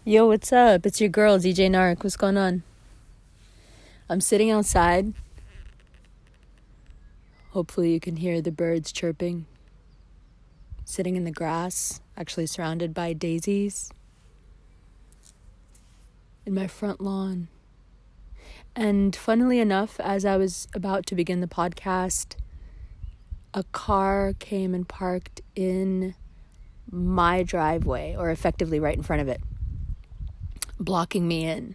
Yo, what's up? It's your girl, DJ Narc. What's going on? I'm sitting outside. Hopefully you can hear the birds chirping. Sitting in the grass, actually surrounded by daisies. In my front lawn. And funnily enough, as I was about to begin the podcast, a car came and parked in my driveway, or effectively right in front of it, blocking me in.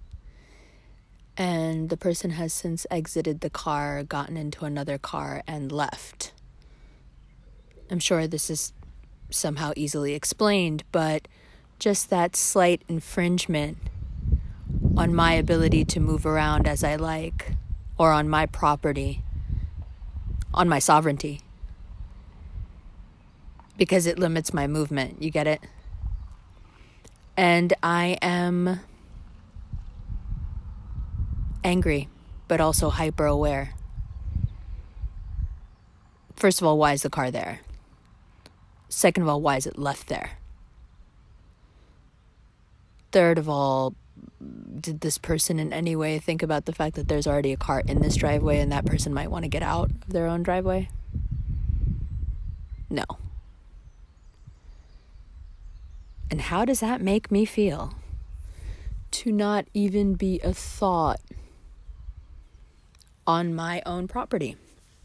And the person has since exited the car, gotten into another car, and left. I'm sure this is somehow easily explained, but just that slight infringement on my ability to move around as I like, or on my property, on my sovereignty, because it limits my movement. You get it? And I am angry, but also hyper aware. First of all, why is the car there? Second of all, why is it left there? Third of all, did this person in any way think about the fact that there's already a car in this driveway and that person might want to get out of their own driveway? No. And how does that make me feel? To not even be a thought on my own property.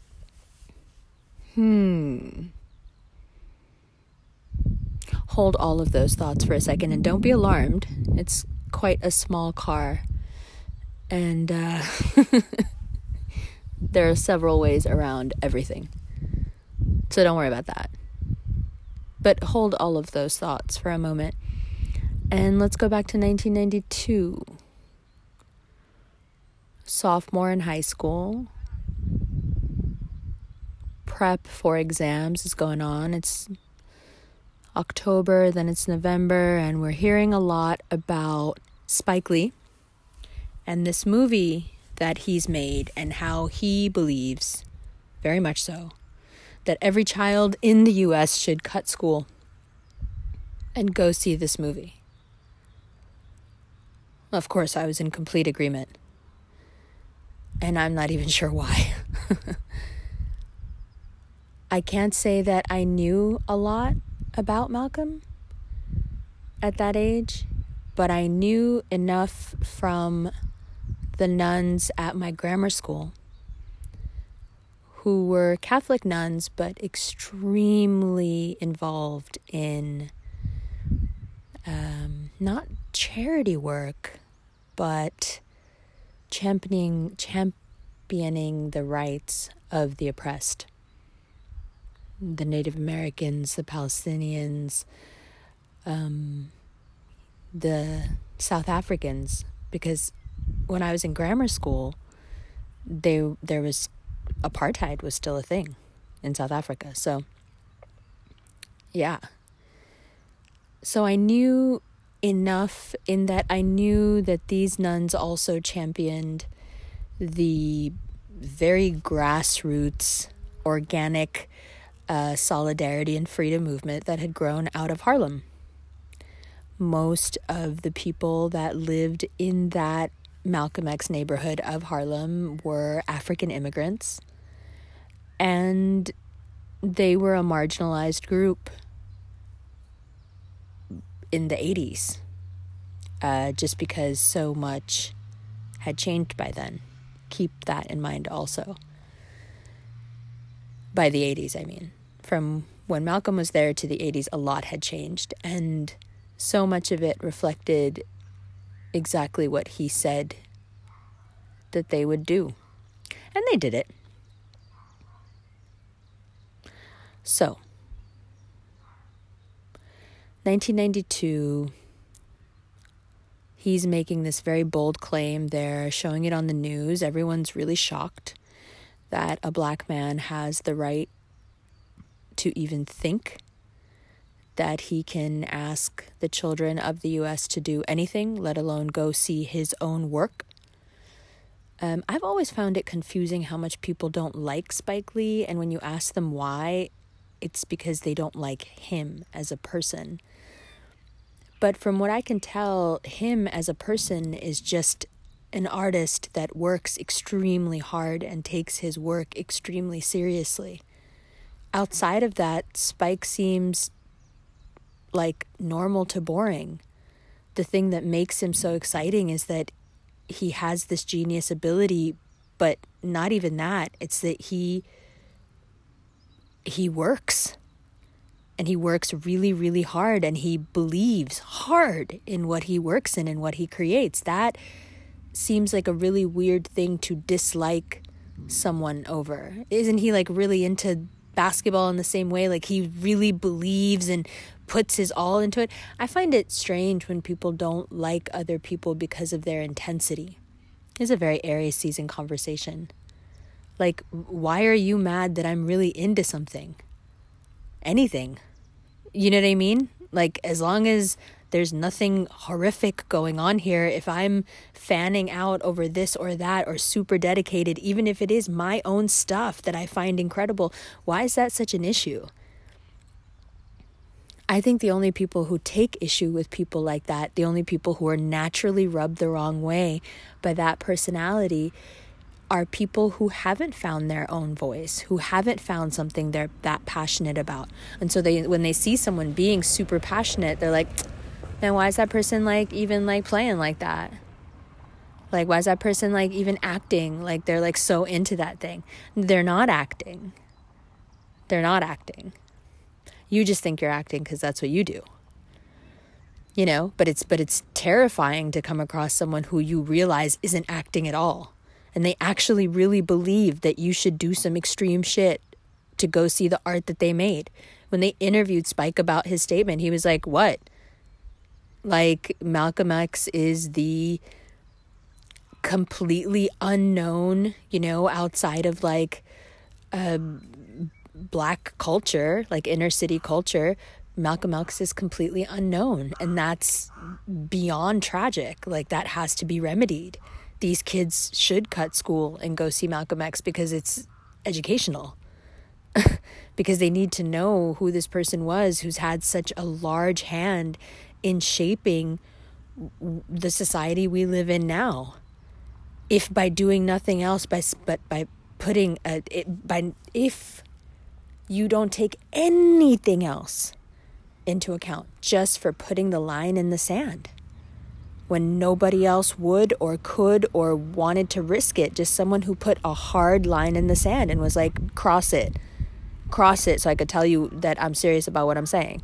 Hold all of those thoughts for a second and don't be alarmed. It's quite a small car. And there are several ways around everything. So don't worry about that. But hold all of those thoughts for a moment. And let's go back to 1992. Sophomore in high school. Prep for exams is going on. It's October, then it's November, and we're hearing a lot about Spike Lee and this movie that he's made and how he believes, very much so, that every child in the U.S. should cut school and go see this movie. Of course, I was in complete agreement. And I'm not even sure why. I can't say that I knew a lot about Malcolm at that age, but I knew enough from the nuns at my grammar school, who were Catholic nuns, but extremely involved in not charity work, but championing the rights of the oppressed. The Native Americans, the Palestinians, the South Africans, because when I was in grammar school, there was apartheid was still a thing in South Africa. So, yeah. So I knew enough in that I knew that these nuns also championed the very grassroots, organic solidarity and freedom movement that had grown out of Harlem. Most of the people that lived in that Malcolm X neighborhood of Harlem were African immigrants, and they were a marginalized group in the 80s, just because so much had changed by then. Keep that in mind also. By the 80s, I mean. From when Malcolm was there to the 80s, a lot had changed, and so much of it reflected exactly what he said that they would do. And they did it. So, 1992, he's making this very bold claim. They're showing it on the news. Everyone's really shocked that a black man has the right to even think that he can ask the children of the U.S. to do anything, let alone go see his own work. I've always found it confusing how much people don't like Spike Lee, and when you ask them why, it's because they don't like him as a person. But from what I can tell, him as a person is just an artist that works extremely hard and takes his work extremely seriously. Outside of that, Spike seems like normal to boring. The thing that makes him so exciting is that he has this genius ability, but not even that. It's that he works. And he works really, really hard, and he believes hard in what he works in and what he creates. That seems like a really weird thing to dislike someone over. Isn't he like really into basketball in the same way? Like he really believes and puts his all into it. I find it strange when people don't like other people because of their intensity. It's a very Aries season conversation. Like, why are you mad that I'm really into something? Anything. You know what I mean? Like, as long as there's nothing horrific going on here, if I'm fanning out over this or that or super dedicated, even if it is my own stuff that I find incredible, why is that such an issue? I think the only people who take issue with people like that, the only people who are naturally rubbed the wrong way by that personality, are people who haven't found their own voice, who haven't found something they're that passionate about. And so when they see someone being super passionate, they're like, man, why is that person like even like playing like that? Like, why is that person like even acting? Like they're like so into that thing. They're not acting. They're not acting. You just think you're acting because that's what you do. You know, but it's terrifying to come across someone who you realize isn't acting at all. And they actually really believe that you should do some extreme shit to go see the art that they made. When they interviewed Spike about his statement, he was like, what? Like, Malcolm X is the completely unknown, you know, outside of like Black culture, like inner city culture. Malcolm X is completely unknown. And that's beyond tragic. Like, that has to be remedied. These kids should cut school and go see Malcolm X because it's educational. Because they need to know who this person was who's had such a large hand in shaping the society we live in now. If by doing nothing else, if you don't take anything else into account, just for putting the line in the sand when nobody else would or could or wanted to risk it, just someone who put a hard line in the sand and was like, cross it so I could tell you that I'm serious about what I'm saying.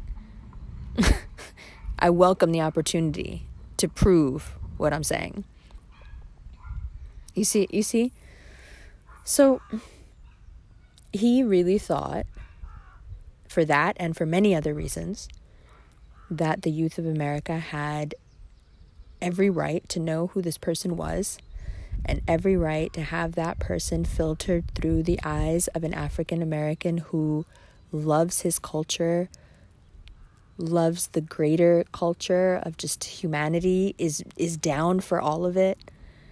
I welcome the opportunity to prove what I'm saying. You see? So he really thought, for that and for many other reasons, that the youth of America had every right to know who this person was and every right to have that person filtered through the eyes of an African American who loves his culture, loves the greater culture of just humanity, is down for all of it.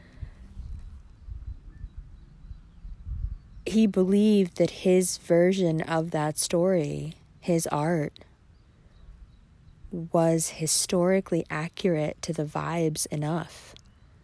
He believed that his version of that story, his art, was historically accurate to the vibes enough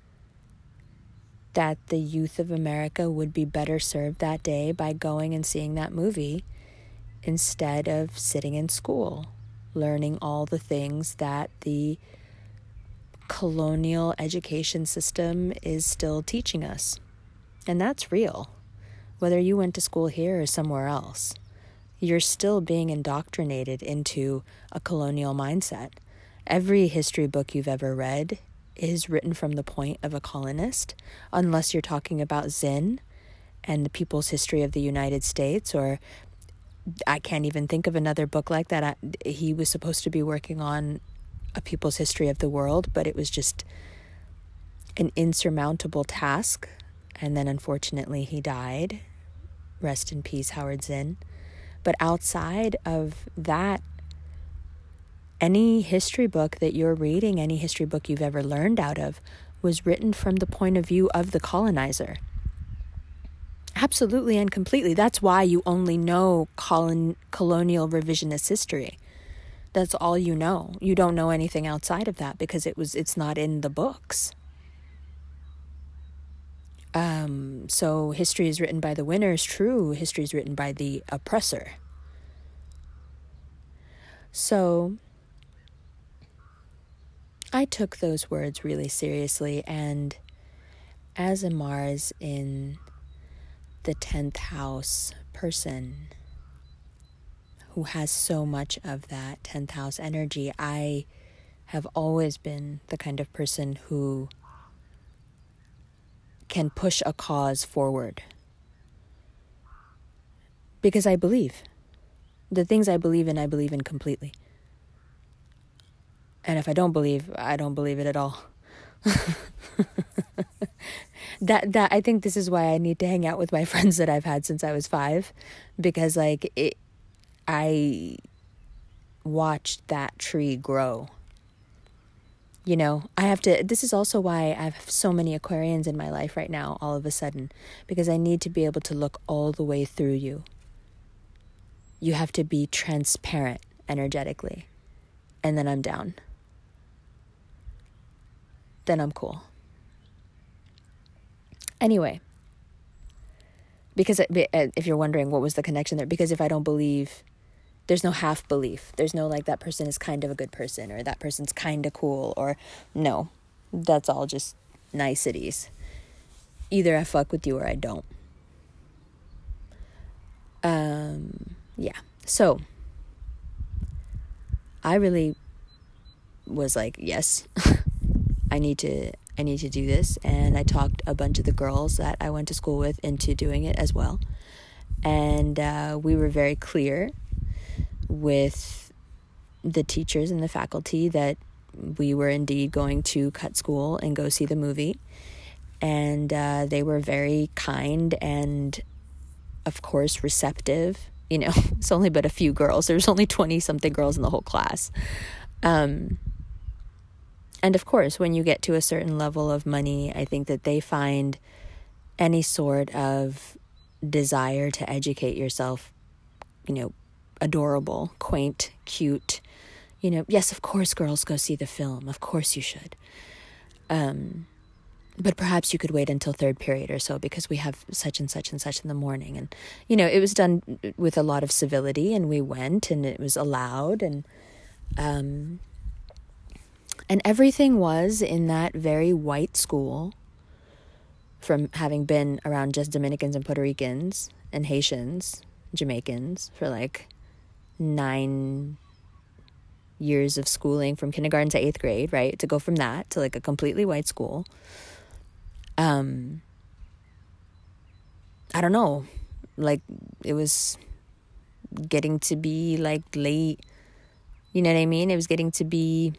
that the youth of America would be better served that day by going and seeing that movie instead of sitting in school, learning all the things that the colonial education system is still teaching us. And that's real. Whether you went to school here or somewhere else, you're still being indoctrinated into a colonial mindset. Every history book you've ever read is written from the point of a colonist, unless you're talking about Zinn and the people's history of the United States, or I can't even think of another book like that. He was supposed to be working on a people's history of the world, but it was just an insurmountable task. And then unfortunately he died. Rest in peace, Howard Zinn. But outside of that, any history book that you're reading, any history book you've ever learned out of, was written from the point of view of the colonizer. Absolutely and completely. That's why you only know colonial revisionist history. That's all you know. You don't know anything outside of that because it's not in the books. So history is written by the winner is true. History is written by the oppressor. So I took those words really seriously, and as a Mars in the 10th house person who has so much of that 10th house energy, I have always been the kind of person who can push a cause forward. Because I believe. The things I believe in completely. And if I don't believe it at all. That I think this is why I need to hang out with my friends that I've had since I was 5, because I watched that tree grow. This is also why I have so many Aquarians in my life right now, all of a sudden, because I need to be able to look all the way through you. You have to be transparent energetically, and then I'm down. Then I'm cool. Anyway, because if you're wondering what was the connection there, because if I don't believe, there's no half belief. There's no like that person is kind of a good person or that person's kind of cool, or no, that's all just niceties. Either I fuck with you or I don't. Yeah. So I really was like, yes, I need to do this. And I talked a bunch of the girls that I went to school with into doing it as well. And we were very clear with the teachers and the faculty that we were indeed going to cut school and go see the movie. And they were very kind and, of course, receptive. It's only but a few girls. There's only 20-something girls in the whole class. And of course, when you get to a certain level of money, I think that they find any sort of desire to educate yourself, adorable, quaint, cute. Yes, of course, girls go see the film. Of course you should. But perhaps you could wait until third period or so because we have such and such and such in the morning. And, it was done with a lot of civility, and we went and it was allowed. And everything was in that very white school, from having been around just Dominicans and Puerto Ricans and Haitians, Jamaicans for like 9 years of schooling from kindergarten to 8th grade, right? To go from that to like a completely white school. I don't know, like it was getting to be like late, you know what I mean? It was getting to be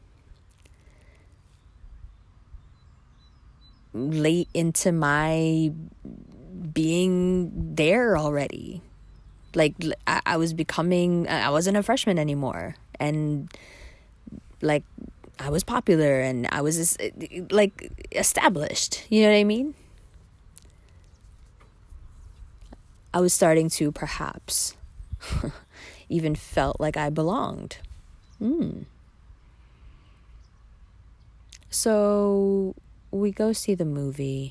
late into my being there already. Like I wasn't a freshman anymore. And like I was popular and I was like established, you know what I mean? I was starting to perhaps even felt like I belonged. So we go see the movie,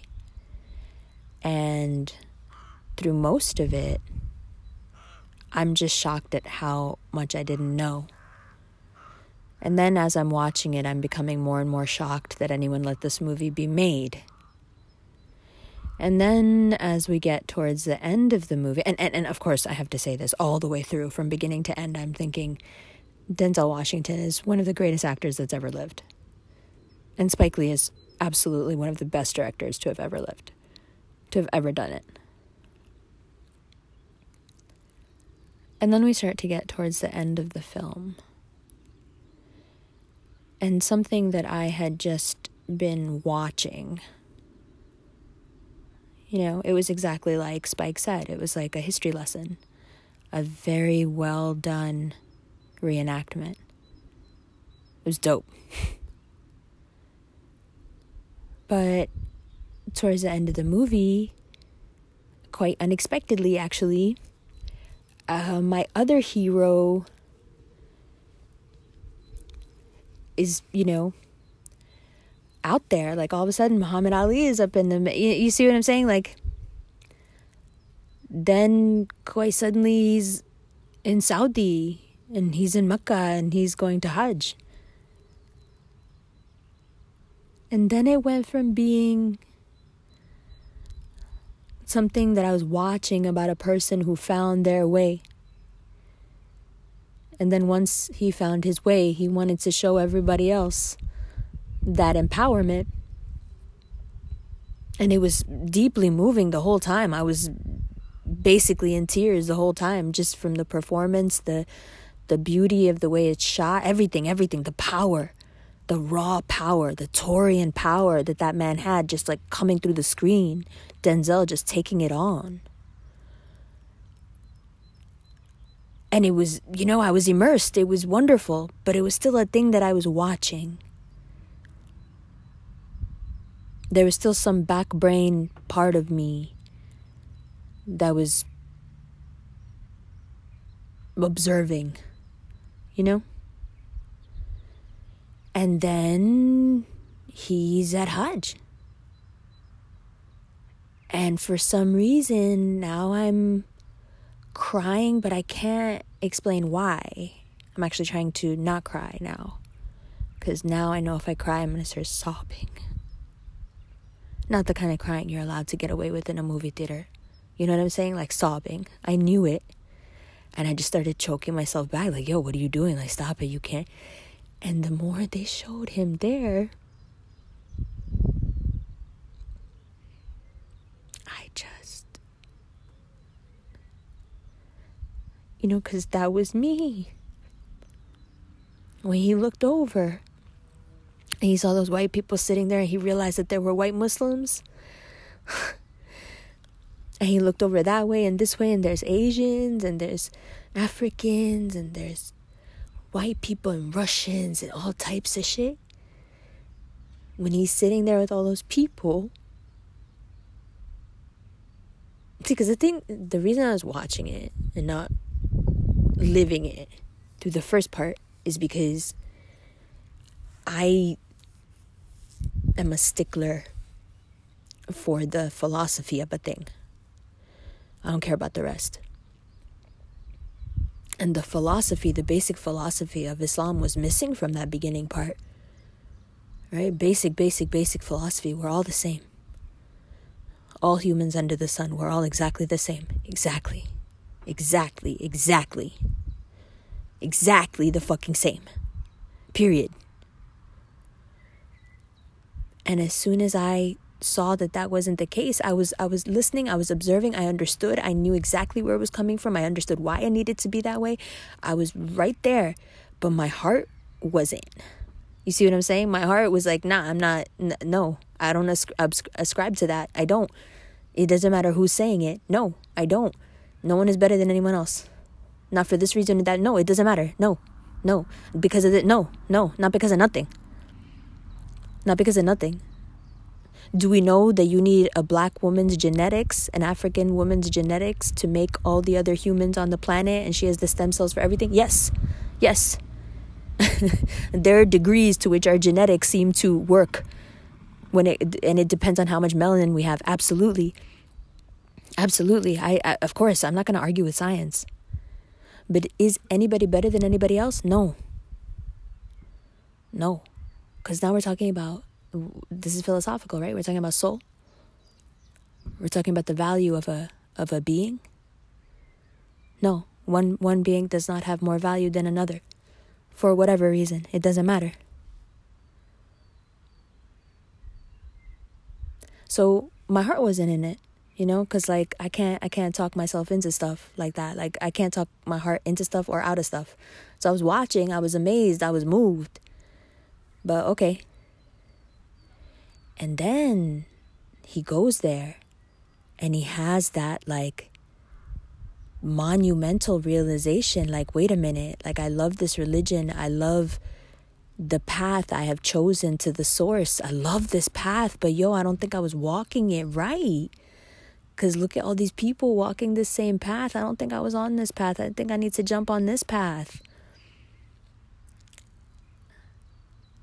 and through most of it, I'm just shocked at how much I didn't know. And then as I'm watching it, I'm becoming more and more shocked that anyone let this movie be made. And then as we get towards the end of the movie, and of course I have to say this all the way through, from beginning to end, I'm thinking Denzel Washington is one of the greatest actors that's ever lived. And Spike Lee is absolutely one of the best directors to have ever lived, to have ever done it. And then we start to get towards the end of the film. And something that I had just been watching, it was exactly like Spike said. It was like a history lesson, a very well done reenactment. It was dope. But towards the end of the movie, quite unexpectedly actually, my other hero is, out there. Like all of a sudden Muhammad Ali is up in the, you see what I'm saying? Like then quite suddenly he's in Saudi and he's in Mecca and he's going to Hajj. And then it went from being something that I was watching about a person who found their way. And then once he found his way, he wanted to show everybody else that empowerment. And it was deeply moving the whole time. I was basically in tears the whole time, just from the performance, the beauty of the way it's shot, everything, the power, the raw power, the Taurian power that man had, just like coming through the screen. Denzel just taking it on. And it was, I was immersed. It was wonderful, but it was still a thing that I was watching. There was still some back brain part of me that was observing, And then he's at Hajj. And for some reason, now I'm crying, but I can't explain why. I'm actually trying to not cry now. Because now I know if I cry, I'm going to start sobbing. Not the kind of crying you're allowed to get away with in a movie theater. You know what I'm saying? Like sobbing. I knew it. And I just started choking myself back. Like, yo, what are you doing? Like, stop it. You can't. And the more they showed him there, I just, because that was me. When he looked over and he saw those white people sitting there and he realized that there were white Muslims. And he looked over that way and this way, and there's Asians and there's Africans and there's white people and Russians and all types of shit. When he's sitting there with all those people. See, because the reason I was watching it and not living it through the first part is because I am a stickler for the philosophy of a thing. I don't care about the rest. And the philosophy, the basic philosophy of Islam was missing from that beginning part. Right? Basic philosophy. We're all the same. All humans under the sun. We're all exactly the same. Exactly the fucking same. Period. And as soon as I saw that wasn't the case, I was listening, I was observing, I understood, I knew exactly where it was coming from, I understood why I needed to be that way. I was right there, but my heart wasn't. You see what I'm saying? My heart was like, nah, I'm not, no, I don't ascribe to that. I don't. It doesn't matter who's saying it. No, I don't. No one is better than anyone else. Not for this reason or that. No, it doesn't matter. No. Because of it. No, not because of nothing. Not because of nothing. Do we know that you need a black woman's genetics, an African woman's genetics to make all the other humans on the planet, and she has the stem cells for everything? Yes. There are degrees to which our genetics seem to work and it depends on how much melanin we have. Absolutely. I of course, I'm not going to argue with science. But is anybody better than anybody else? No. Because now we're talking about, this is philosophical, right? We're talking about soul. We're talking about the value of a being. No, one being does not have more value than another. For whatever reason, it doesn't matter. So my heart wasn't in it, because like I can't talk myself into stuff like that. Like I can't talk my heart into stuff or out of stuff. So I was watching, I was amazed, I was moved. But okay. And then he goes there and he has that like monumental realization, like, wait a minute, like I love this religion. I love the path I have chosen to the source. I love this path, but I don't think I was walking it right. Because look at all these people walking this same path. I don't think I was on this path. I think I need to jump on this path.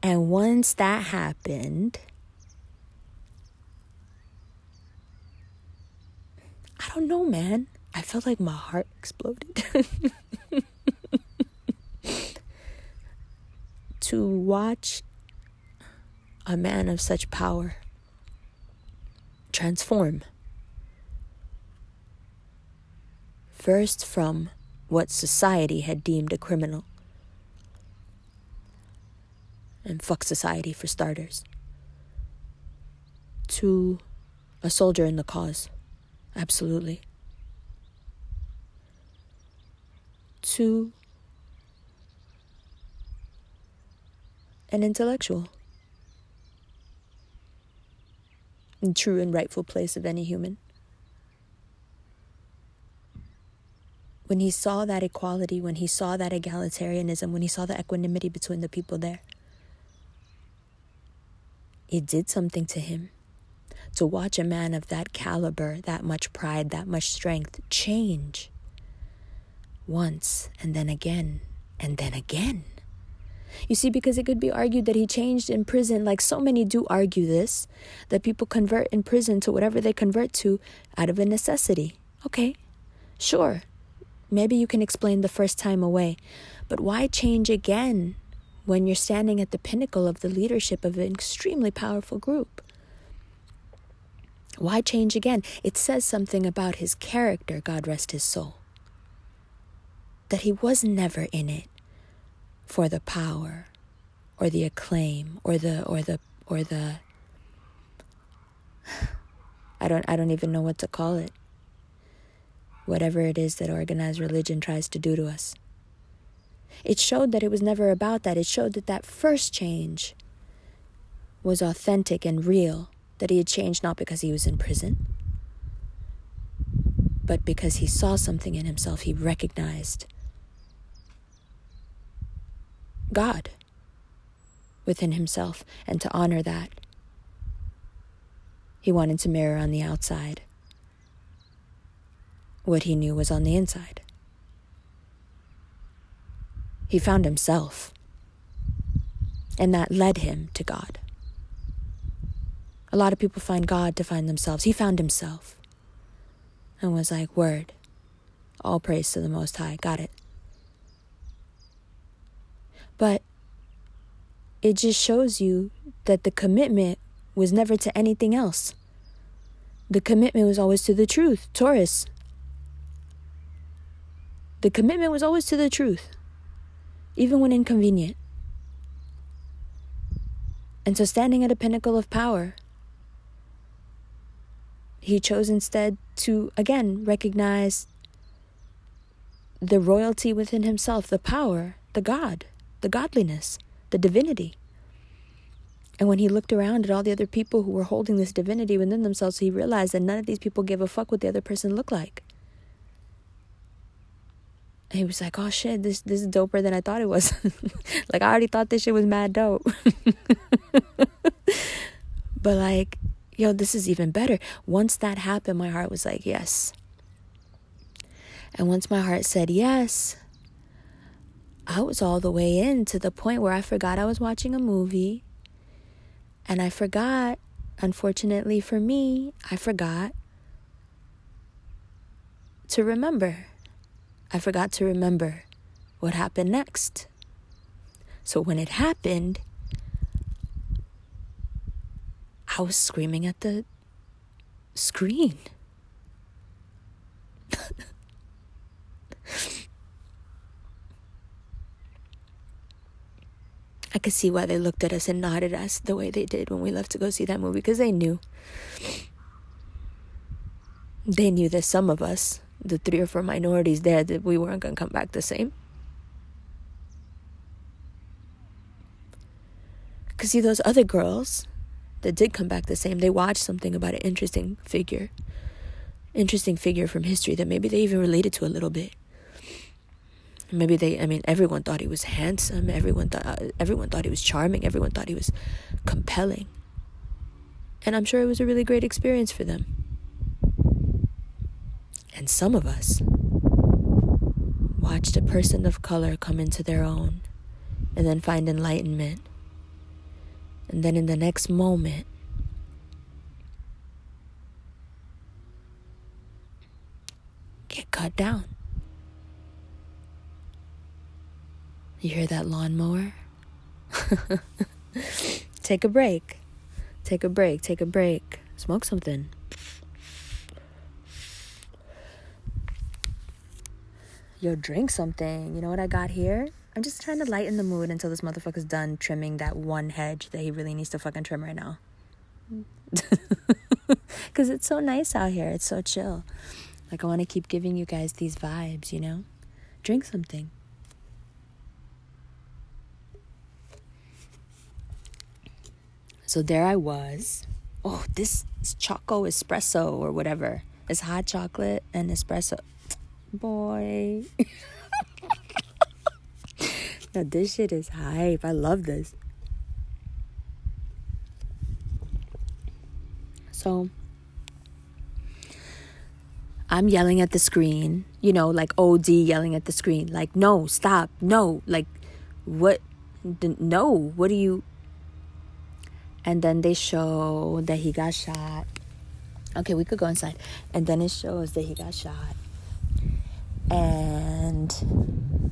And once that happened, I don't know, man. I felt like my heart exploded. To watch a man of such power transform. First from what society had deemed a criminal. And fuck society for starters. To a soldier in the cause. Absolutely. To an intellectual. The true and rightful place of any human. When he saw that equality, when he saw that egalitarianism, when he saw the equanimity between the people there, it did something to him. To watch a man of that caliber, that much pride, that much strength, change. Once, and then again, and then again. You see, because it could be argued that he changed in prison, like so many do argue this, that people convert in prison to whatever they convert to out of a necessity. Okay, sure. Maybe you can explain the first time away. But why change again when you're standing at the pinnacle of the leadership of an extremely powerful group? Why change again? It says something about his character, God rest his soul. That he was never in it for the power or the acclaim or the I don't even know what to call it. Whatever it is that organized religion tries to do to us. It showed that it was never about that. It showed that that first change was authentic and real. That he had changed not because he was in prison, but because he saw something in himself. He recognized God within himself, and to honor that, he wanted to mirror on the outside what he knew was on the inside. He found himself, and that led him to God. A lot of people find God to find themselves. He found himself and was like, word, all praise to the Most High. Got it. But it just shows you that the commitment was never to anything else. The commitment was always to the truth. Taurus. The commitment was always to the truth, even when inconvenient. And so standing at a pinnacle of power, he chose instead to, again, recognize the royalty within himself, the power, the God, the godliness, the divinity. And when he looked around at all the other people who were holding this divinity within themselves, he realized that none of these people gave a fuck what the other person looked like. And he was like, oh shit, this is doper than I thought it was. Like, I already thought this shit was mad dope. But like, yo, this is even better. Once that happened, my heart was like, yes. And once my heart said yes, I was all the way in, to the point where I forgot I was watching a movie. And I forgot, unfortunately for me, I forgot to remember. I forgot to remember what happened next. So when it happened, I was screaming at the screen. I could see why they looked at us and nodded at us the way they did when we left to go see that movie, because they knew. They knew that some of us, the 3 or 4 minorities there, that we weren't going to come back the same. Because see, those other girls that did come back the same, they watched something about an interesting figure from history that maybe they even related to a little bit. Maybe everyone thought he was handsome. Everyone thought he was charming. Everyone thought he was compelling. And I'm sure it was a really great experience for them. And some of us watched a person of color come into their own and then find enlightenment And then in the next moment, get cut down. You hear that lawnmower? Take a break. Take a break. Take a break. Smoke something. Yo, drink something. You know what I got here? I'm just trying to lighten the mood until this motherfucker's done trimming that one hedge that he really needs to fucking trim right now. Because it's so nice out here. It's so chill. Like, I want to keep giving you guys these vibes, you know? Drink something. So there I was. Oh, this is Choco Espresso or whatever. It's hot chocolate and espresso. Boy. No, this shit is hype. I love this. So I'm yelling at the screen, you know, like OD yelling at the screen. Like, no, stop. No, like, what? No, what do you... And then they show that he got shot. Okay, we could go inside. And then it shows that he got shot. And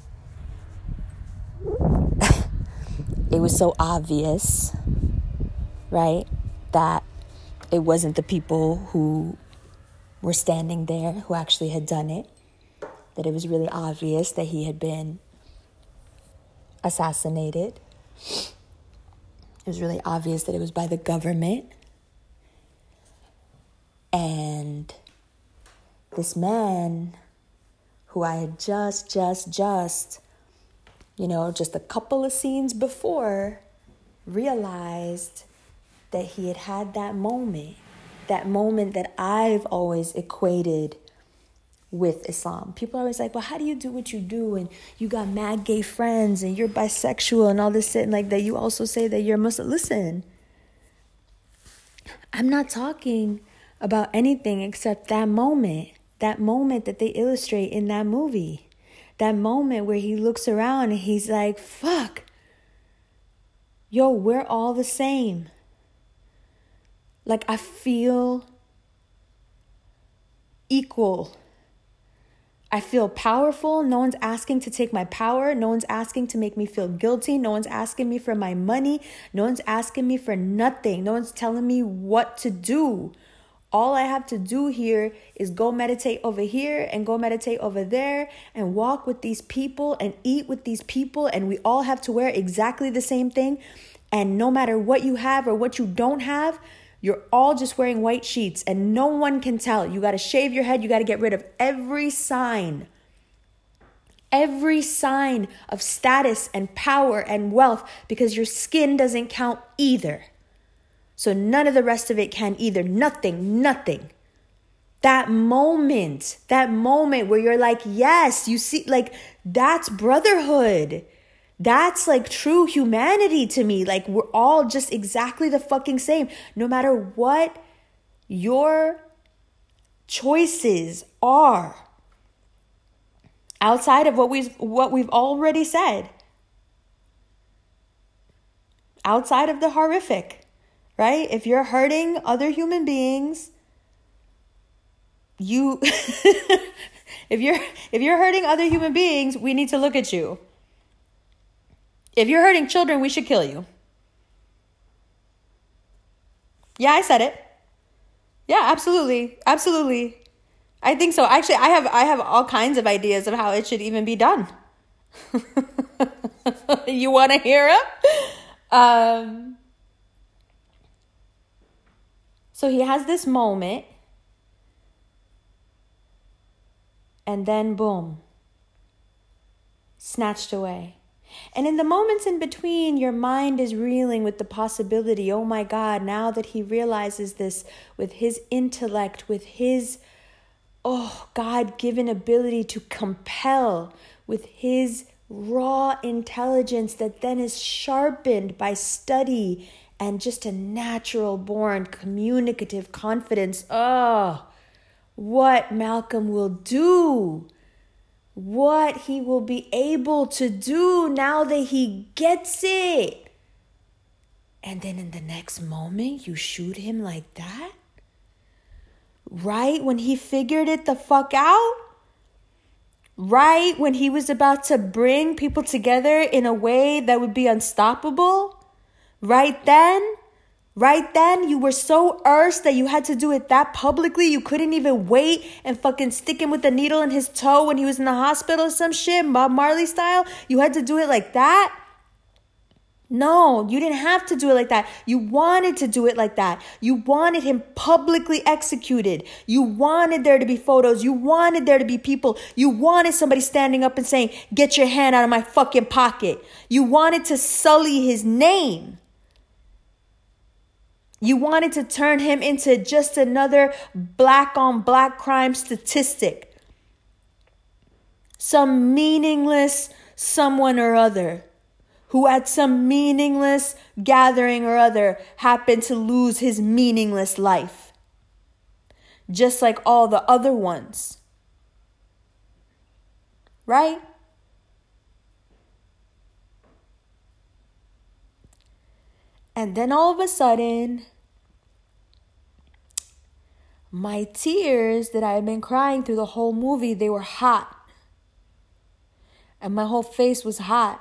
it was so obvious, right, that it wasn't the people who were standing there who actually had done it. That it was really obvious that he had been assassinated. It was really obvious that it was by the government. And this man who I had just, you know, just a couple of scenes before, realized that he had had that moment that I've always equated with Islam. People are always like, well, how do you do what you do? And you got mad gay friends and you're bisexual and all this shit and like that. You also say that you're Muslim. Listen, I'm not talking about anything except that moment that they illustrate in that movie. That moment where he looks around and he's like, fuck, yo, we're all the same. Like, I feel equal. I feel powerful. No one's asking to take my power. No one's asking to make me feel guilty. No one's asking me for my money. No one's asking me for nothing. No one's telling me what to do. All I have to do here is go meditate over here and go meditate over there and walk with these people and eat with these people. And we all have to wear exactly the same thing. And no matter what you have or what you don't have, you're all just wearing white sheets and no one can tell. You got to shave your head. You got to get rid of every sign of status and power and wealth, because your skin doesn't count either. So none of the rest of it can either. Nothing. That moment where you're like, yes, you see, like, that's brotherhood. That's like true humanity to me. Like, we're all just exactly the fucking same. No matter what your choices are outside of what we've already said. Outside of the horrific, right? If you're hurting other human beings, if you're hurting other human beings, we need to look at you. If you're hurting children, we should kill you. Yeah, I said it. Yeah, absolutely. I think so. Actually, I have all kinds of ideas of how it should even be done. You want to hear them? So he has this moment, and then boom, snatched away. And in the moments in between, your mind is reeling with the possibility, oh my God, now that he realizes this with his intellect, with his, God-given ability to compel, with his raw intelligence that then is sharpened by study and just a natural born communicative confidence. What Malcolm will do. What he will be able to do now that he gets it. And then in the next moment, you shoot him like that? Right when he figured it the fuck out? Right when he was about to bring people together in a way that would be unstoppable? Right then, you were so earnest that you had to do it that publicly. You couldn't even wait and fucking stick him with a needle in his toe when he was in the hospital or some shit, Bob Marley style. You had to do it like that. No, you didn't have to do it like that. You wanted to do it like that. You wanted him publicly executed. You wanted there to be photos. You wanted there to be people. You wanted somebody standing up and saying, "Get your hand out of my fucking pocket." You wanted to sully his name. You wanted to turn him into just another black on black crime statistic. Some meaningless someone or other who at some meaningless gathering or other happened to lose his meaningless life. Just like all the other ones. Right? And then all of a sudden, my tears that I had been crying through the whole movie, they were hot. And my whole face was hot.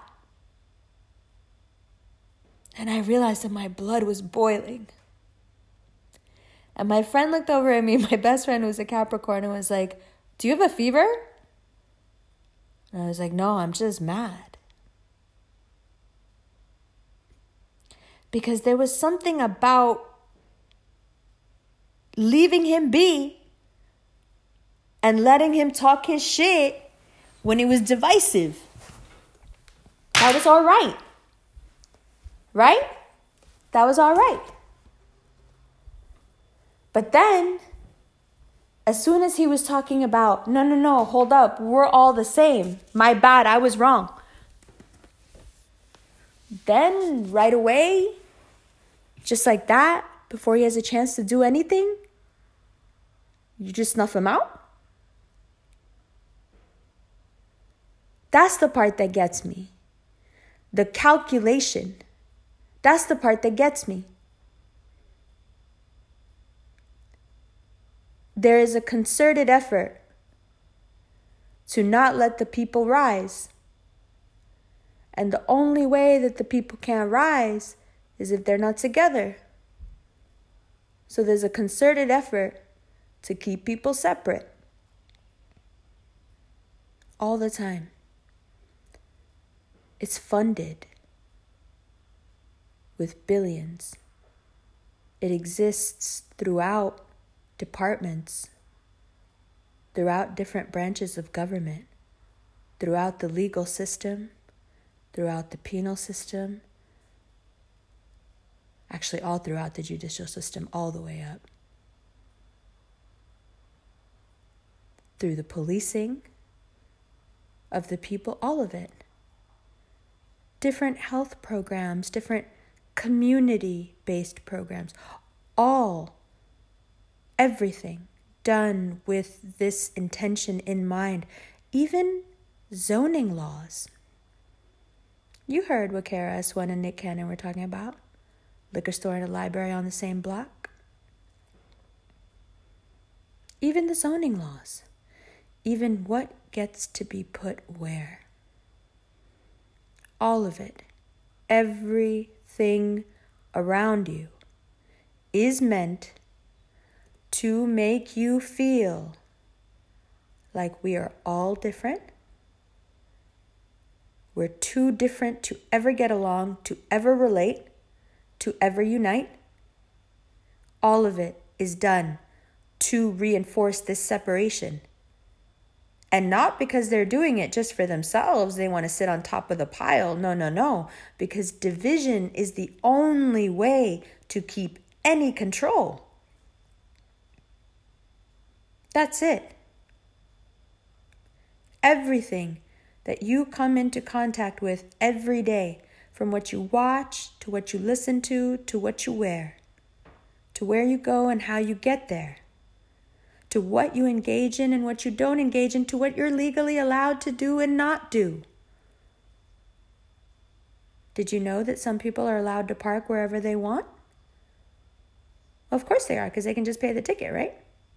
And I realized that my blood was boiling. And my friend looked over at me, my best friend was a Capricorn, and was like, "Do you have a fever?" And I was like, "No, I'm just mad." Because there was something about leaving him be and letting him talk his shit when it was divisive. That was all right. Right? That was all right. But then, as soon as he was talking about, no, hold up, we're all the same. My bad, I was wrong. Then, right away, just like that, before he has a chance to do anything, you just snuff him out? That's the part that gets me. The calculation. That's the part that gets me. There is a concerted effort to not let the people rise. And the only way that the people can't rise is if they're not together. So there's a concerted effort to keep people separate. All the time. It's funded with billions. It exists throughout departments, throughout different branches of government, throughout the legal system, throughout the penal system, actually all throughout the judicial system, all the way up. Through the policing of the people, all of it. Different health programs, different community-based programs, everything done with this intention in mind. Even zoning laws. You heard what KRS-One and Nick Cannon were talking about. Liquor store and a library on the same block. Even the zoning laws. Even what gets to be put where. All of it. Everything around you is meant to make you feel like we are all different. We're too different to ever get along, to ever relate, to ever unite. All of it is done to reinforce this separation. And not because they're doing it just for themselves. They want to sit on top of the pile. No. Because division is the only way to keep any control. That's it. Everything that you come into contact with every day, from what you watch, to what you listen to what you wear, to where you go and how you get there, to what you engage in and what you don't engage in, to what you're legally allowed to do and not do. Did you know that some people are allowed to park wherever they want? Well, of course they are, because they can just pay the ticket, right?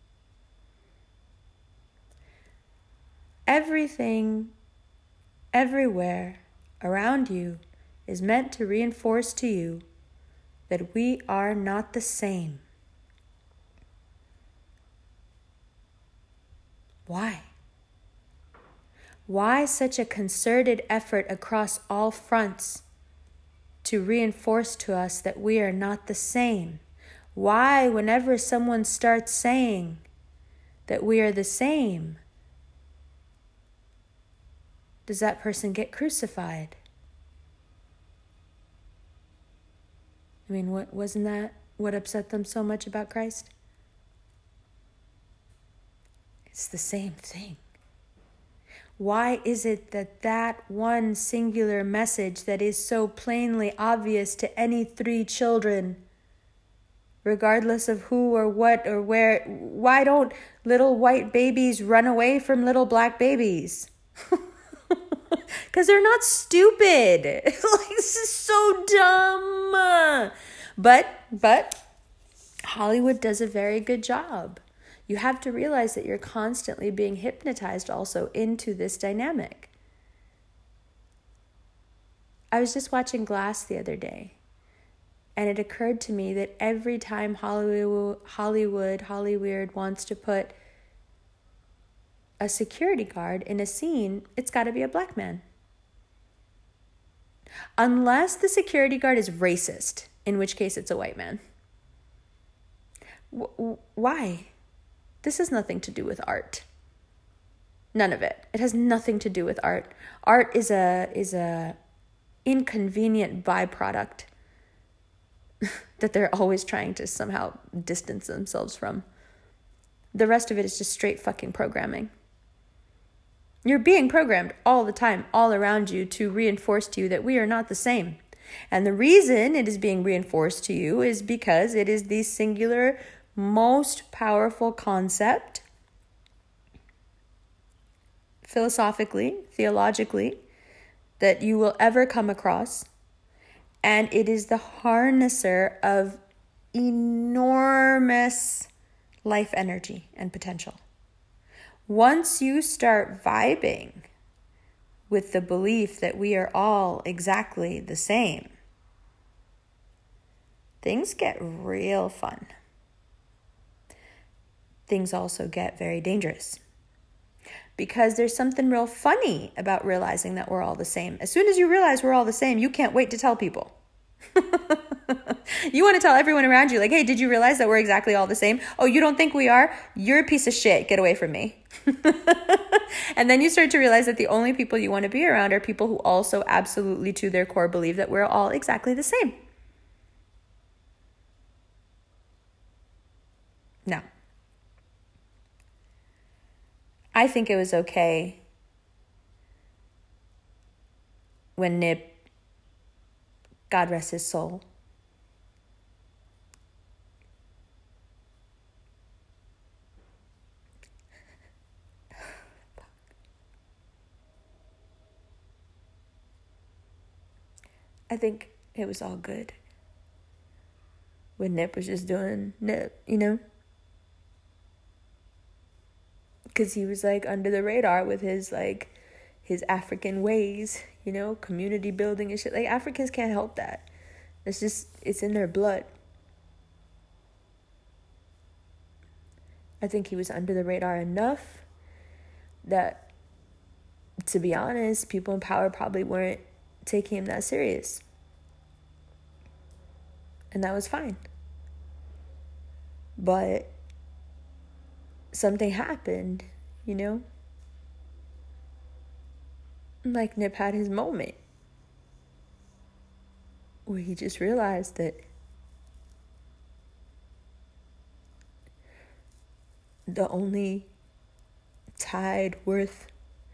Everything, everywhere around you is meant to reinforce to you that we are not the same. Why? Why such a concerted effort across all fronts to reinforce to us that we are not the same? Why, whenever someone starts saying that we are the same, does that person get crucified? I mean, wasn't that what upset them so much about Christ? It's the same thing. Why is it that that one singular message that is so plainly obvious to any 3 children, regardless of who or what or where, why don't little white babies run away from little black babies? Because they're not stupid. Like, this is so dumb. But Hollywood does a very good job. You have to realize that you're constantly being hypnotized also into this dynamic. I was just watching Glass the other day, and it occurred to me that every time Hollywood wants to put a security guard in a scene, it's got to be a black man. Unless the security guard is racist, in which case it's a white man. Why? This has nothing to do with art. None of it. It has nothing to do with art. Art is a inconvenient byproduct that they're always trying to somehow distance themselves from. The rest of it is just straight fucking programming. You're being programmed all the time, all around you, to reinforce to you that we are not the same. And the reason it is being reinforced to you is because it is the singular, most powerful concept, philosophically, theologically, that you will ever come across. And it is the harnesser of enormous life energy and potential. Once you start vibing with the belief that we are all exactly the same, things get real fun. Things also get very dangerous. Because there's something real funny about realizing that we're all the same. As soon as you realize we're all the same, you can't wait to tell people. You want to tell everyone around you, like, hey, did you realize that we're exactly all the same? Oh, you don't think we are? You're a piece of shit. Get away from me. And then you start to realize that the only people you want to be around are people who also absolutely to their core believe that we're all exactly the same. Now, I think it was okay when Nip, God rest his soul, I think it was all good when Nip was just doing Nip, you know? Because he was like under the radar with his African ways, you know, community building and shit. Like, Africans can't help that. It's in their blood. I think he was under the radar enough that, to be honest, people in power probably weren't taking him that serious. And that was fine. But something happened, you know? Like, Nip had his moment where he just realized that the only tide worth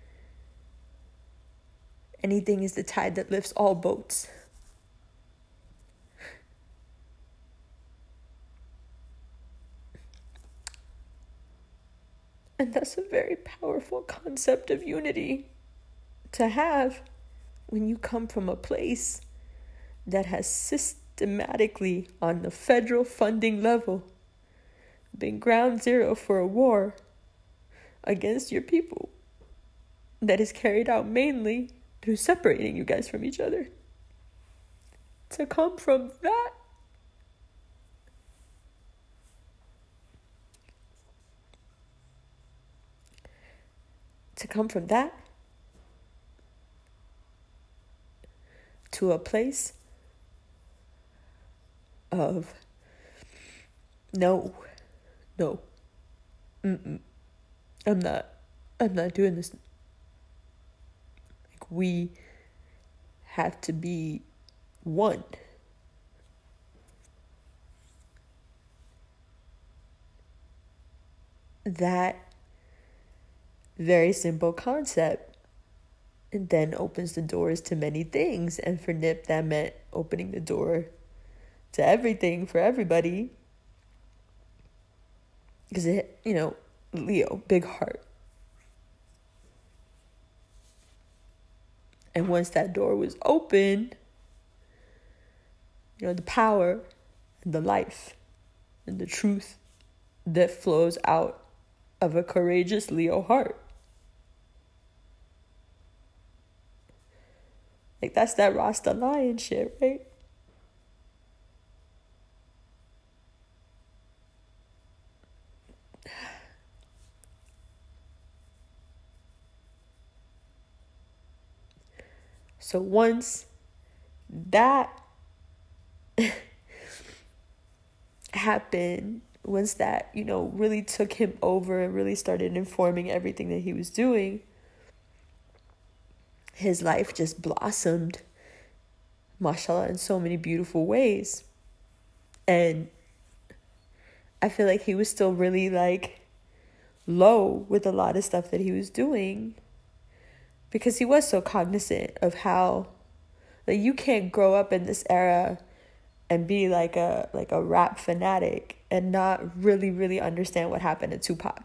anything is the tide that lifts all boats. And that's a very powerful concept of unity to have when you come from a place that has systematically, on the federal funding level, been ground zero for a war against your people that is carried out mainly through separating you guys from each other. To come from that to a place of no, I'm not doing this. Like, we have to be one. That very simple concept then opens the doors to many things. And for Nip, that meant opening the door to everything for everybody. Because it, Leo, big heart. And once that door was open, the power and the life and the truth that flows out of a courageous Leo heart. Like, that's that Rasta lion shit, right? So once that happened, once that, really took him over and really started informing everything that he was doing, his life just blossomed, mashallah, in so many beautiful ways. And I feel like he was still really low with a lot of stuff that he was doing, because he was so cognizant of how you can't grow up in this era and be like a rap fanatic and not really, really understand what happened to Tupac.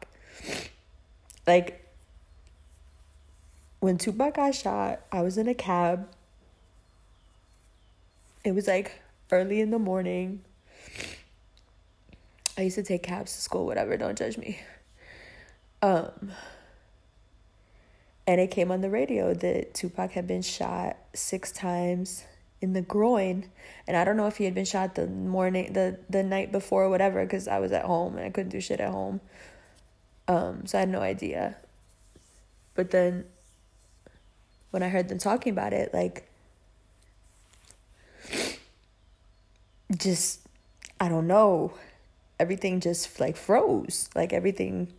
When Tupac got shot, I was in a cab. It was early in the morning. I used to take cabs to school, whatever, don't judge me. And it came on the radio that Tupac had been shot 6 times in the groin. And I don't know if he had been shot the night before or whatever, because I was at home and I couldn't do shit at home. So I had no idea. But then when I heard them talking about it, just, I don't know, everything just froze. Everything,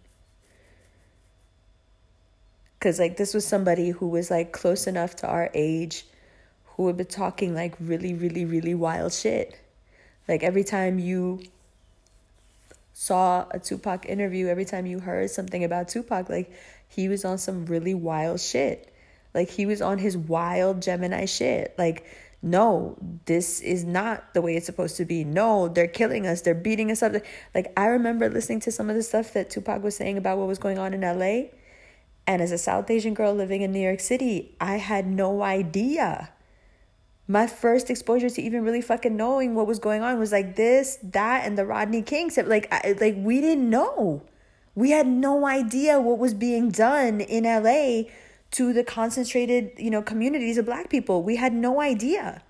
because this was somebody who was close enough to our age, who had been talking really, really, really wild shit. Every time you saw a Tupac interview, every time you heard something about Tupac, he was on some really wild shit. He was on his wild Gemini shit. No, this is not the way it's supposed to be. No, they're killing us. They're beating us up. I remember listening to some of the stuff that Tupac was saying about what was going on in LA. And as a South Asian girl living in New York City, I had no idea. My first exposure to even really fucking knowing what was going on was this, that, and the Rodney King stuff. We didn't know. We had no idea what was being done in LA to the concentrated, communities of Black people. We had no idea.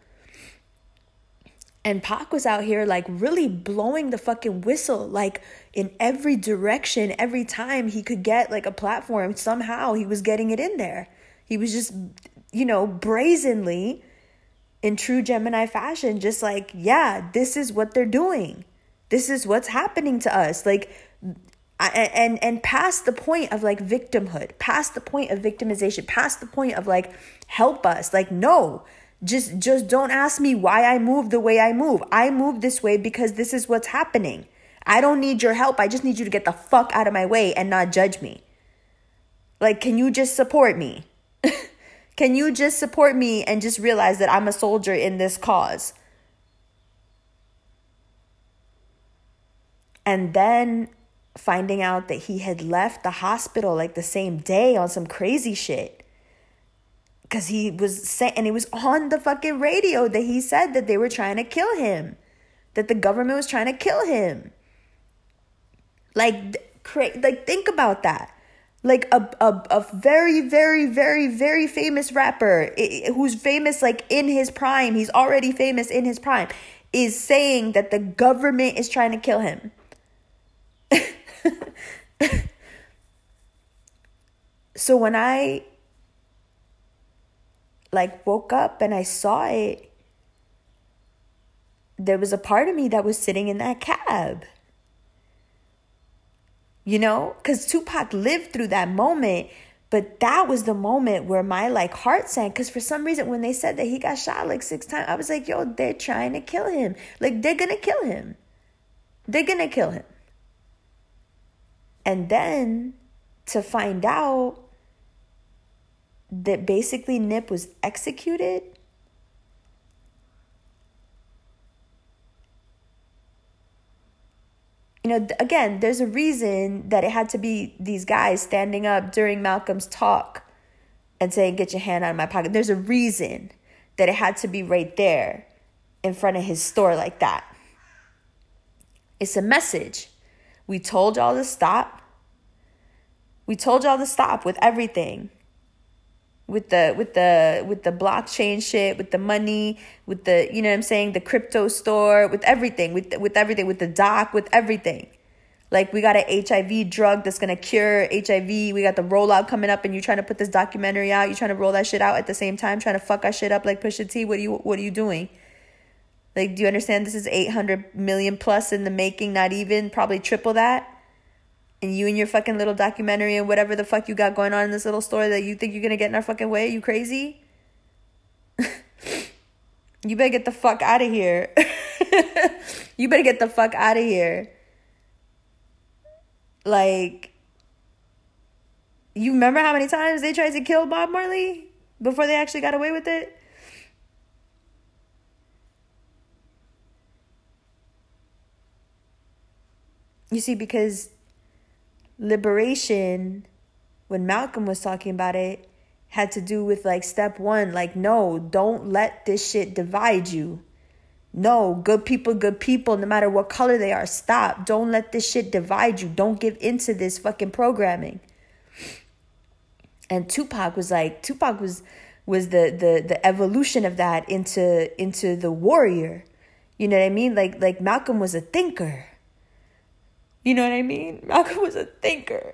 And Pac was out here really blowing the fucking whistle, in every direction. Every time he could get a platform, somehow he was getting it in there. He was just, brazenly, in true Gemini fashion, just yeah, this is what they're doing. This is what's happening to us. And past the point of victimhood, past the point of victimization, past the point of help us. No, just don't ask me why I move the way I move. I move this way because this is what's happening. I don't need your help. I just need you to get the fuck out of my way and not judge me. Can you just support me? Can you just support me and just realize that I'm a soldier in this cause? And then finding out that he had left the hospital the same day on some crazy shit Because he was saying, and it was on the fucking radio that he said that they were trying to kill him. That the government was trying to kill him. Like, think about that. Like a very, very, very, very famous rapper who's famous like in his prime. He's already famous in his prime. Is saying that the government is trying to kill him. So when I like woke up and I saw it, there was a part of me that was sitting in that cab. You know, because Tupac lived through that moment, but that was the moment where my like heart sank. Because for some reason, when they said that he got shot like 6 times, I was like, yo, they're trying to kill him. Like, they're going to kill him. They're going to kill him. And then to find out that basically Nip was executed. You know, again, there's a reason that it had to be these guys standing up during Malcolm's talk and saying, get your hand out of my pocket. There's a reason that it had to be right there in front of his store like that. It's a message. We told y'all to stop. We told y'all to stop with everything. With the blockchain shit, with the money, with the, you know what I'm saying, the crypto store, with everything, with everything, with the doc, with everything. Like, we got an HIV drug that's gonna cure HIV. We got the rollout coming up, and you're trying to put this documentary out. You're trying to roll that shit out at the same time, trying to fuck our shit up like Pusha T. What are you doing? Like, do you understand this is 800 million plus in the making? Not even, probably triple that. And you and your fucking little documentary and whatever the fuck you got going on in this little store that you think you're going to get in our fucking way? You crazy? You better get the fuck out of here. You better get the fuck out of here. Like, you remember how many times they tried to kill Bob Marley before they actually got away with it? You see, because liberation, when Malcolm was talking about it, had to do with like step one, like, no, don't let this shit divide you. No, good people, no matter what color they are, stop. Don't let this shit divide you. Don't give into this fucking programming. And Tupac was the evolution of that into the warrior. You know what I mean? Like Malcolm was a thinker. You know what I mean? Malcolm was a thinker.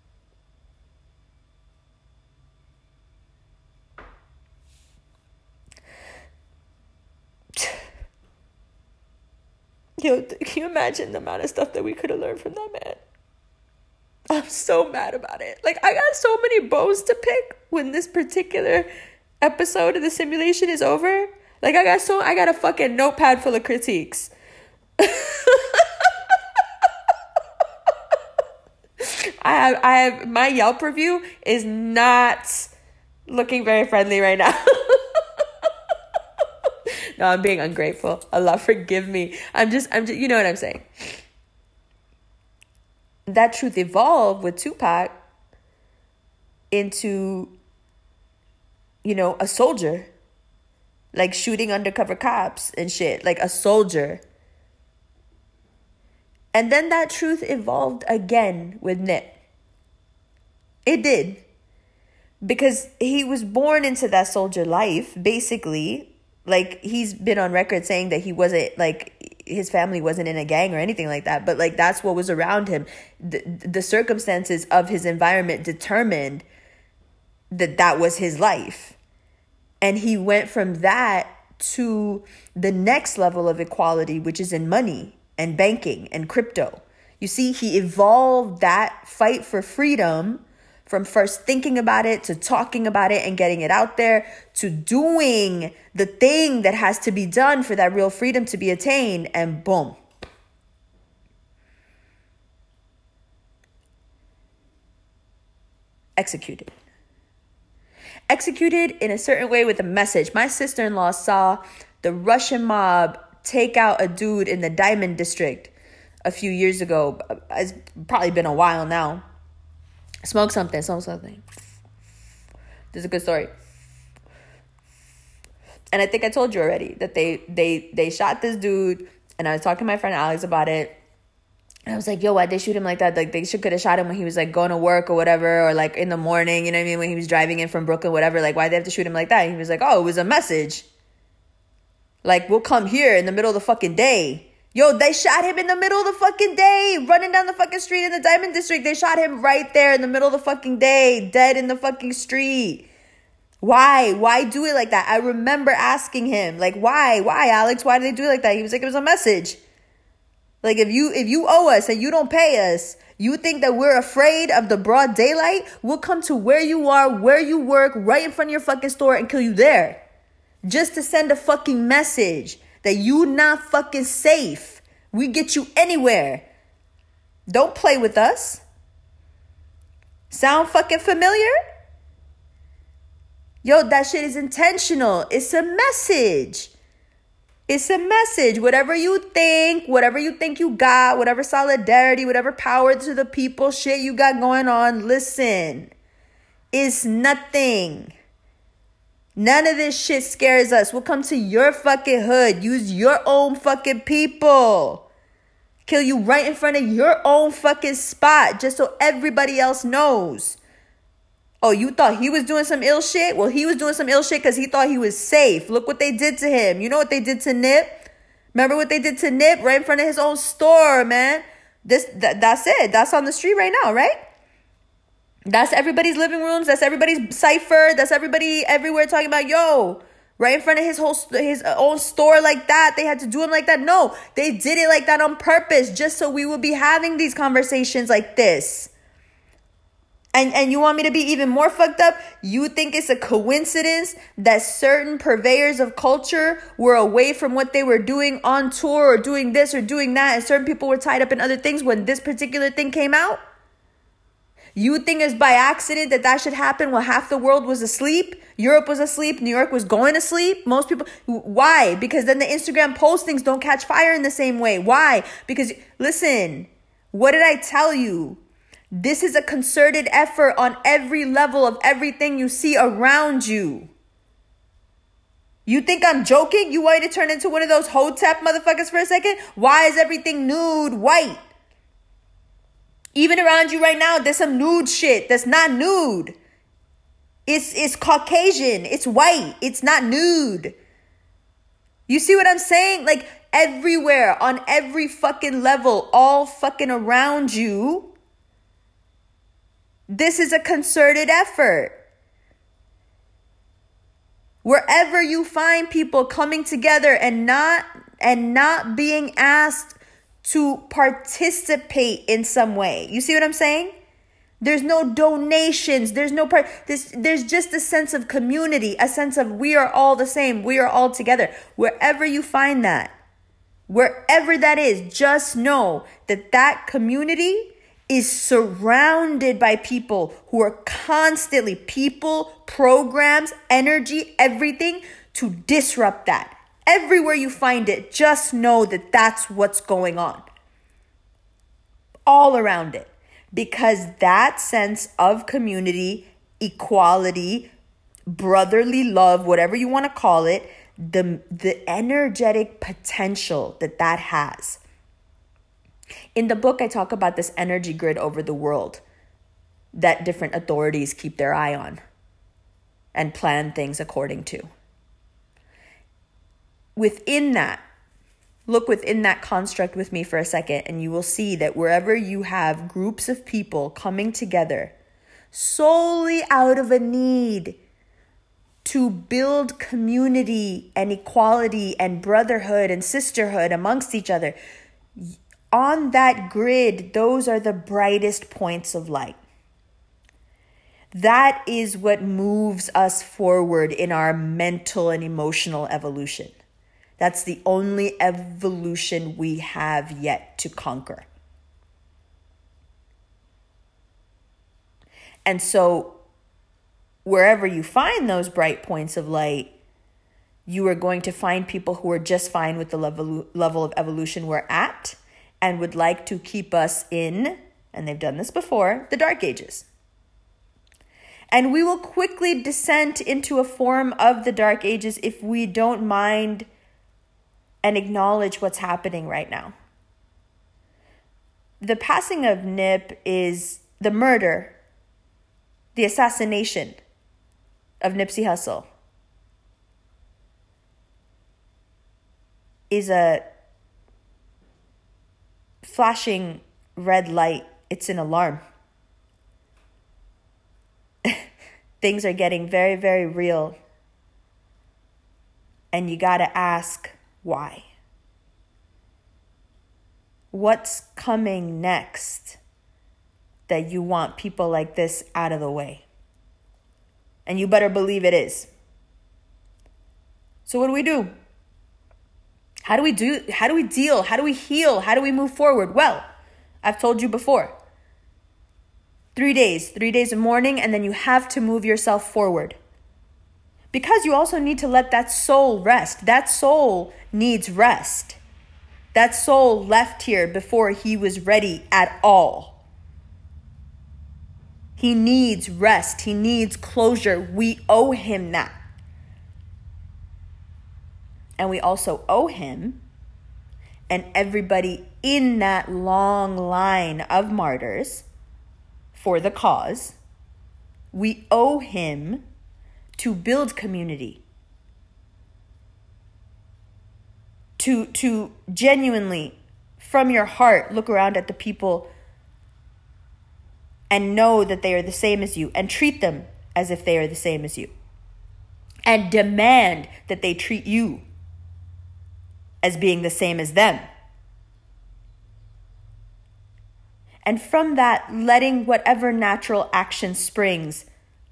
Yo, can you imagine the amount of stuff that we could have learned from that man? I'm so mad about it. Like, I got so many bones to pick when this particular episode of the simulation is over. Like, I got a fucking notepad full of critiques. I have my Yelp review is not looking very friendly right now. No, I'm being ungrateful. Allah forgive me. I'm just, you know what I'm saying? That truth evolved with Tupac into, you know, a soldier, like shooting undercover cops and shit, like a soldier. And then that truth evolved again with Nip. It did. Because he was born into that soldier life, basically. Like, he's been on record saying that he wasn't, like, his family wasn't in a gang or anything like that. But, like, that's what was around him. The circumstances of his environment determined that was his life. And he went from that to the next level of equality, which is in money and banking and crypto. You see, he evolved that fight for freedom from first thinking about it to talking about it and getting it out there to doing the thing that has to be done for that real freedom to be attained. And boom. Executed. Executed in a certain way with a message. My sister-in-law saw the Russian mob take out a dude in the Diamond District a few years ago. It's probably been a while now. Smoke something. This is a good story. And I think I told you already that they shot this dude, and I was talking to my friend Alex about it. And I was like, yo, why'd they shoot him like that? Like, they could have shot him when he was, like, going to work or whatever, or, like, in the morning, you know what I mean? When he was driving in from Brooklyn, whatever. Like, why'd they have to shoot him like that? And he was like, oh, it was a message. Like, we'll come here in the middle of the fucking day. Yo, they shot him in the middle of the fucking day, running down the fucking street in the Diamond District. They shot him right there in the middle of the fucking day, dead in the fucking street. Why? Why do it like that? I remember asking him, like, why? Why, Alex? Why did they do it like that? He was like, it was a message. Like, if you owe us and you don't pay us, you think that we're afraid of the broad daylight? We'll come to where you are, where you work, right in front of your fucking store and kill you there. Just to send a fucking message that you not fucking safe. We get you anywhere. Don't play with us. Sound fucking familiar? Yo, that shit is intentional. It's a message. It's a message. Whatever you think you got, whatever solidarity, whatever power to the people shit you got going on, listen. It's nothing. None of this shit scares us. We'll come to your fucking hood. Use your own fucking people. Kill you right in front of your own fucking spot just so everybody else knows. Oh, you thought he was doing some ill shit? Well, he was doing some ill shit because he thought he was safe. Look what they did to him. You know what they did to Nip? Remember what they did to Nip right in front of his own store, man? That's it. That's on the street right now, right? That's everybody's living rooms. That's everybody's cipher. That's everybody everywhere talking about, yo, right in front of his own store like that. They had to do him like that. No, they did it like that on purpose just so we would be having these conversations like this. And you want me to be even more fucked up? You think it's a coincidence that certain purveyors of culture were away from what they were doing on tour or doing this or doing that, and certain people were tied up in other things when this particular thing came out? You think it's by accident that should happen while half the world was asleep? Europe was asleep. New York was going to sleep. Most people. Why? Because then the Instagram postings don't catch fire in the same way. Why? Because, listen, what did I tell you? This is a concerted effort on every level of everything you see around you. You think I'm joking? You want me to turn into one of those Hotep motherfuckers for a second? Why is everything nude white? Even around you right now, there's some nude shit that's not nude. It's Caucasian. It's white. It's not nude. You see what I'm saying? Like, everywhere, on every fucking level, all fucking around you, this is a concerted effort. Wherever you find people coming together and not being asked to participate in some way. You see what I'm saying? There's no donations. There's just a sense of community, a sense of we are all the same. We are all together. Wherever you find that, wherever that is, just know that community is surrounded by people who are constantly, people, programs, energy, everything to disrupt that. Everywhere you find it, just know that that's what's going on. All around it. Because that sense of community, equality, brotherly love, whatever you want to call it, the energetic potential that has. In the book, I talk about this energy grid over the world that different authorities keep their eye on and plan things according to. Within that, look within that construct with me for a second, and you will see that wherever you have groups of people coming together solely out of a need to build community and equality and brotherhood and sisterhood amongst each other, on that grid, those are the brightest points of light. That is what moves us forward in our mental and emotional evolution. That's the only evolution we have yet to conquer. And so wherever you find those bright points of light, you are going to find people who are just fine with the level of evolution we're at and would like to keep us in, and they've done this before, the dark ages. And we will quickly descend into a form of the Dark Ages if we don't mind and acknowledge what's happening right now. The passing of Nip is the murder, the assassination of Nipsey Hussle is a flashing red light. It's an alarm. Things are getting very, very real. And you got to ask why. What's coming next that you want people like this out of the way? And you better believe it is. So what do we do? How do we deal? How do we heal? How do we move forward? Well, I've told you before. 3 days of mourning, and then you have to move yourself forward. Because you also need to let that soul rest. That soul needs rest. That soul left here before he was ready at all. He needs rest. He needs closure. We owe him that. And we also owe him and everybody in that long line of martyrs for the cause, we owe him to build community. To genuinely, from your heart, look around at the people and know that they are the same as you and treat them as if they are the same as you. And demand that they treat you as being the same as them. And from that, letting whatever natural action springs,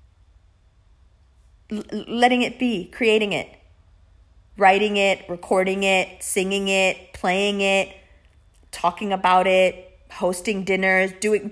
letting it be, creating it, writing it, recording it, singing it, playing it, talking about it, hosting dinners, doing,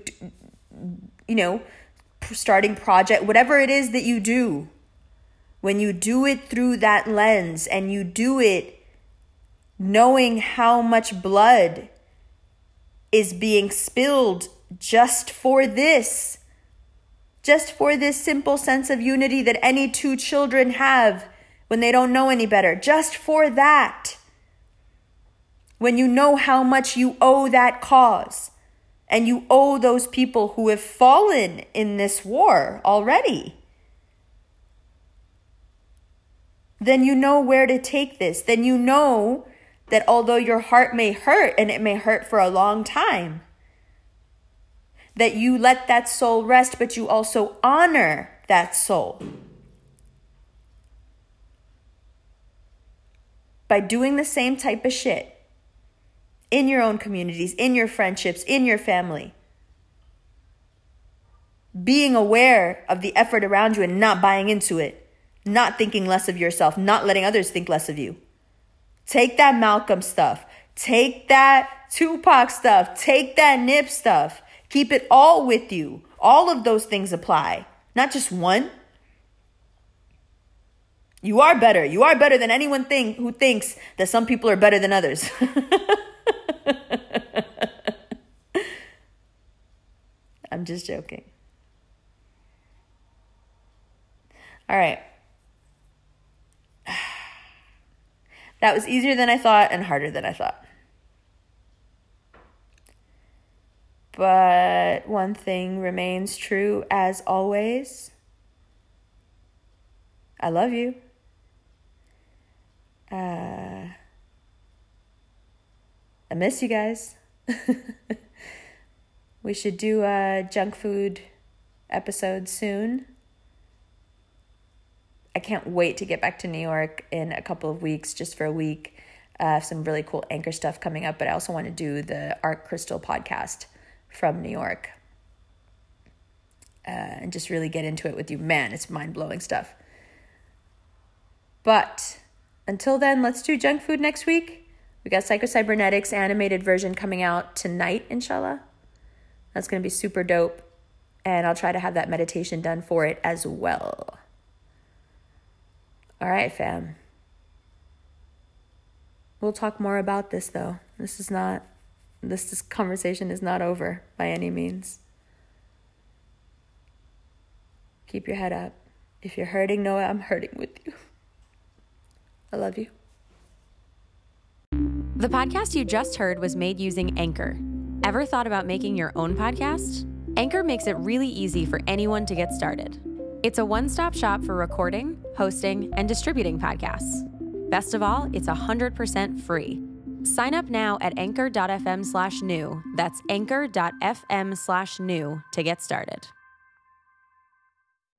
starting project, whatever it is that you do. When you do it through that lens and you do it knowing how much blood is being spilled just for this simple sense of unity that any two children have when they don't know any better, just for that. When you know how much you owe that cause and you owe those people who have fallen in this war already, then you know where to take this. Then you know that although your heart may hurt, and it may hurt for a long time, that you let that soul rest, but you also honor that soul. By doing the same type of shit in your own communities, in your friendships, in your family. Being aware of the effort around you and not buying into it. Not thinking less of yourself, not letting others think less of you. Take that Malcolm stuff. Take that Tupac stuff. Take that Nip stuff. Keep it all with you. All of those things apply. Not just one. You are better. You are better than anyone who thinks that some people are better than others. I'm just joking. All right. That was easier than I thought and harder than I thought. But one thing remains true as always. I love you. I miss you guys. We should do a junk food episode soon. I can't wait to get back to New York in a couple of weeks, just for a week. Some really cool Anchor stuff coming up, but I also want to do the Art Crystal podcast from New York. And just really get into it with you. Man, it's mind-blowing stuff. But until then, let's do junk food next week. We got Psycho-Cybernetics animated version coming out tonight, inshallah. That's going to be super dope. And I'll try to have that meditation done for it as well. All right, fam. We'll talk more about this, though. This conversation is not over by any means. Keep your head up. If you're hurting, know I'm hurting with you. I love you. The podcast you just heard was made using Anchor. Ever thought about making your own podcast? Anchor makes it really easy for anyone to get started. It's a one-stop shop for recording, hosting, and distributing podcasts. Best of all, it's 100% free. Sign up now at anchor.fm/new. That's anchor.fm/new to get started.